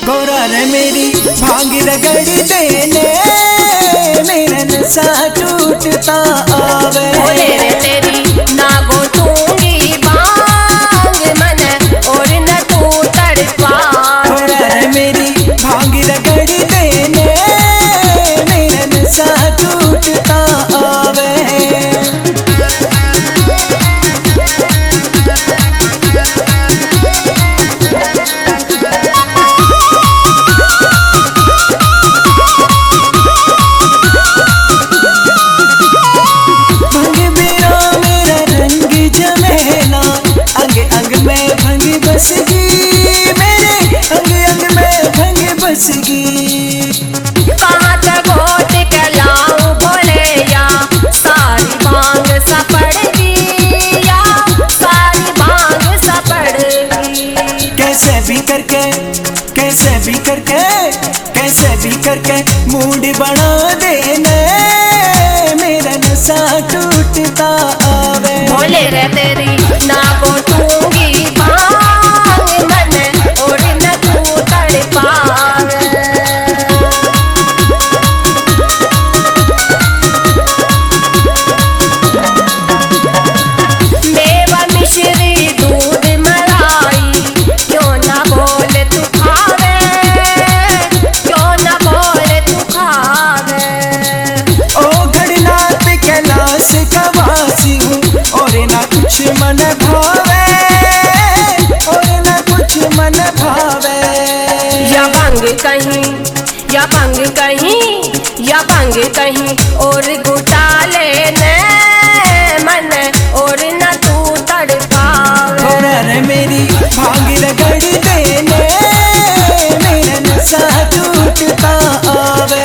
गोरा रे मेरी भांग रगड़ देने मेरा नशा टूटता आवे। भोले रे तेरी ना गोतूंगी भांग मन और न तू तड़पा। गोरा रे मेरी भांग रगड़ देने मेरा नशा टूटता आवे। कहाँ तक घोट के लाऊं भोले या सारी भांग सपड़गी या सारी भांग सपड़गी। कैसे भी करके कैसे भी करके कैसे भी करके मूड बना देने मेरा नशा टूटता आवे। भोले रे तेरी ना गोतूंगी भांग मन और न तू तड़पावे। मेवा मिश्री दूध मलाई क्यों ना बोले तू खावे, क्यों ना बोले तू खावे। ओ घड़नाथ कैलाश का वासी हूँ और ना कुछ मन भावे और ना कुछ मन भावे। या भंग कहीं या भंग कहीं या भंग कहीं और गुटा लेने मन और न तू तड़पावे। गोरा रे मेरी भांग रगड़ देने मेरा नशा टूटता आवे।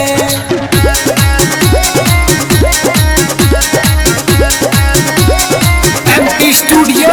MP स्टूडियो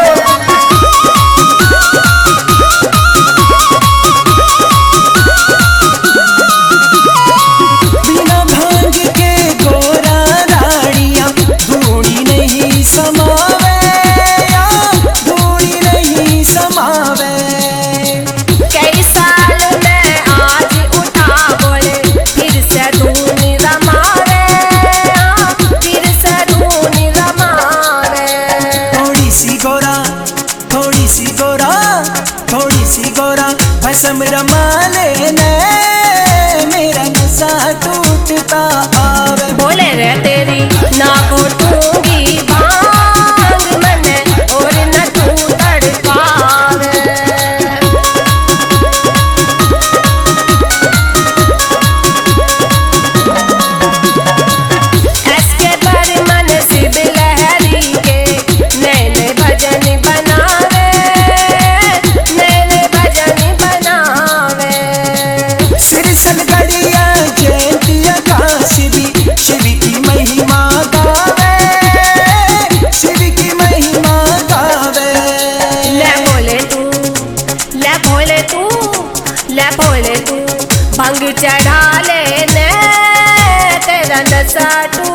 बिना भांग के गोरा राड़ियाँ धूड़ी नहीं समावे या धूड़ी नहीं समावे। कई साल में आज उठा बोले फिर से धूनी रमावे, फिर से धूनी रमावे। थोड़ी सी गोरा थोड़ी सी गोरा थोड़ी सी गोरा भस्म रमा लेने मेरा नशा टूटता आवे। भोले रे तेरी ना गोतूंगी भांग मन और न तू तड़पावे। ऐसे बर्मन शिव लहरी के नैने भजन बनावे, नैने भजन बनावे। सिर सलगड़िया जयंतिया का शिव की महिमा गावे, शिव की महिमा गावे। ले भोले तू ले भोले तू ले भोले तू भंग चढ़ा लेने तेरा नशा